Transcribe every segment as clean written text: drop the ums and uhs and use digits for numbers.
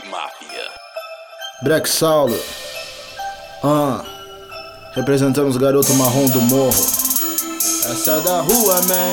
Máfia. Black Saulo, representando os garotos marrom do morro. Essa é da rua, man.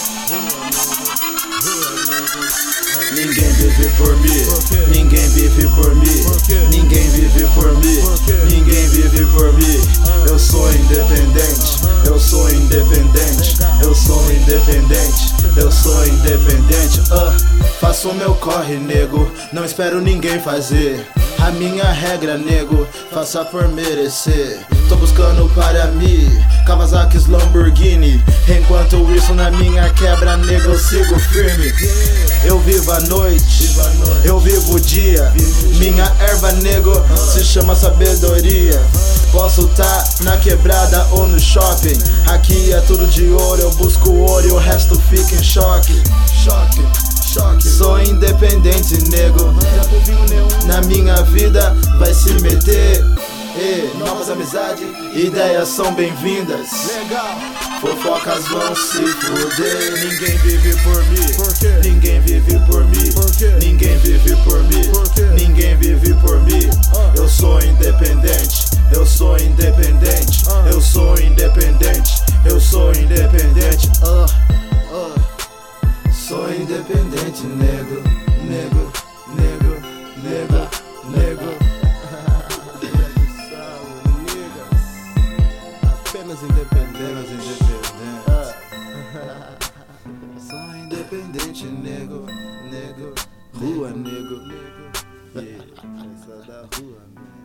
Ninguém vive por mim, ninguém vive por mim, ninguém vive por mim, ninguém vive por mim. Eu sou independente, eu sou independente, eu sou independente, eu sou independente. Faço meu corre, nego, não espero ninguém fazer. A minha regra, nego, faça por merecer. Tô buscando para mim Kawasaki's Lamborghini. Enquanto isso na minha quebra, nego, eu sigo firme. Eu vivo a noite, eu vivo o dia. Minha erva, nego, se chama sabedoria. Posso tá na quebrada ou no shopping. Aqui é tudo de ouro, eu busco ouro e o resto fica em choque. Sou independente, nego. Na minha vida vai se meter. Novas amizades, ideias são bem-vindas. Fofocas vão se foder. Ninguém vive por mim, ninguém vive por mim, ninguém vive por mim, ninguém vive por mim. Eu sou independente, eu sou independente, eu sou independente, eu sou independente. Sou independente, nego, nego, nego, nego, nego. Apenas independente, sou independente, nego, nego, rua, nego, essa da rua,